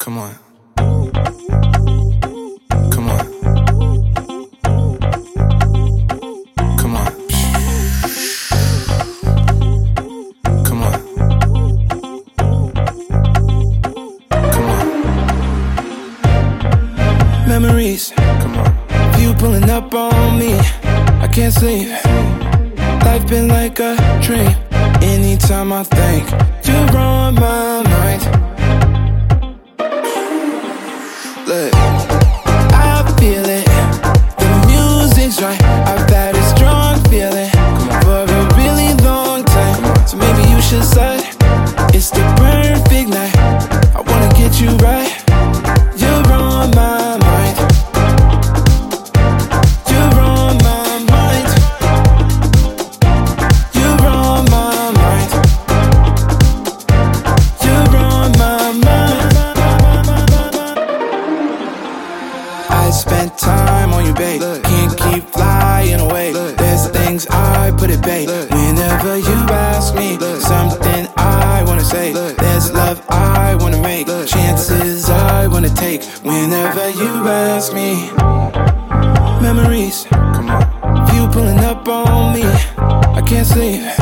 Come on. Come on. Come on. Come on. Come on. Memories. Come on. You pulling up on me. I can't sleep. Life been like a dream. Anytime I think you're on my mind. Look, I feel it. The music's right. I've had a strong feeling for a really long time. So maybe you should start. It's the perfect night. I wanna get you right. You're on my mind. You're on my mind. You're on my mind. You're on my mind. I spent time on you, babe. Can't keep flying away. There's things I put at bay. Whenever you ask me something I wanna say, there's love I wanna make, chances I wanna take. Whenever you ask me, memories. Come on. You pulling up on me. I can't sleep.